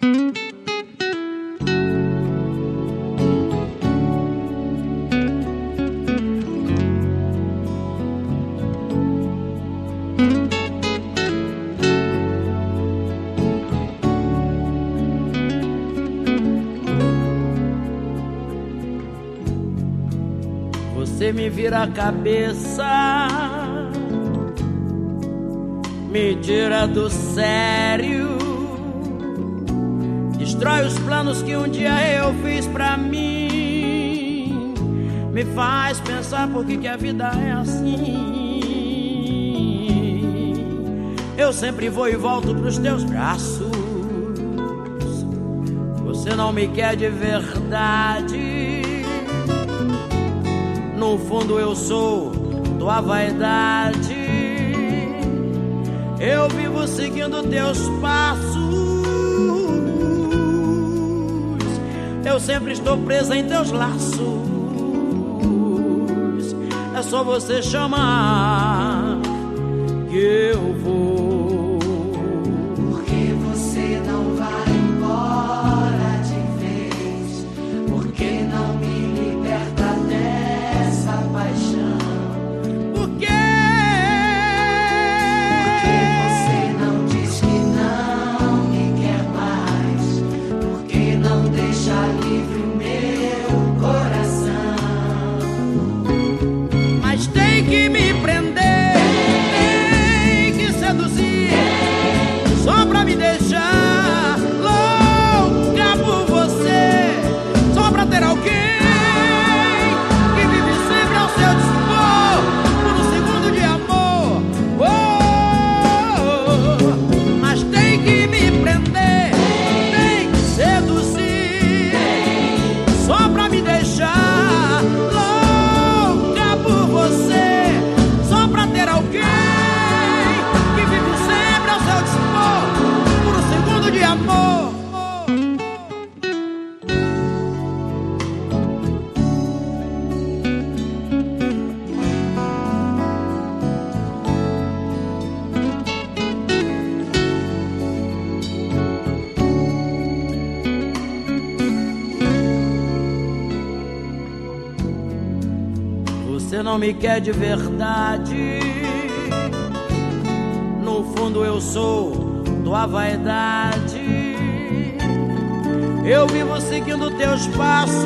Você me vira a cabeça, me tira do sério, destrói os planos que um dia eu fiz pra mim, me faz pensar por que a vida é assim. Eu sempre vou e volto pros teus braços, você não me quer de verdade. No fundo eu sou tua vaidade, eu vivo seguindo teus passos, eu sempre estou presa em teus laços. É só você chamar que eu vou. Porque você não vai embora de vez, porque não me liberta dessa paixão. Por quê? Porque você não diz que não me quer mais, porque não deixa livre meu coração. Mas tem que me prender, tem que seduzir, só pra me deixar louca por você, só pra ter alguém que vive sempre ao seu dispor, por um segundo de amor. Mas tem que me prender, tem que seduzir, só pra me deixar louca por você, só pra ter alguém que vive sempre ao seu dispor, por um segundo de amor. Você não me quer de verdade, no fundo eu sou tua vaidade, eu vivo seguindo teus passos,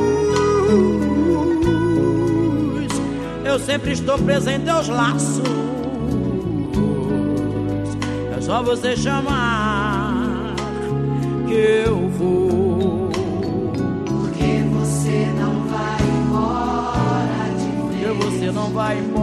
eu sempre estou presa em teus laços. É só você chamar que eu vou. Porque você não vai embora de vez, Que você não vai embora.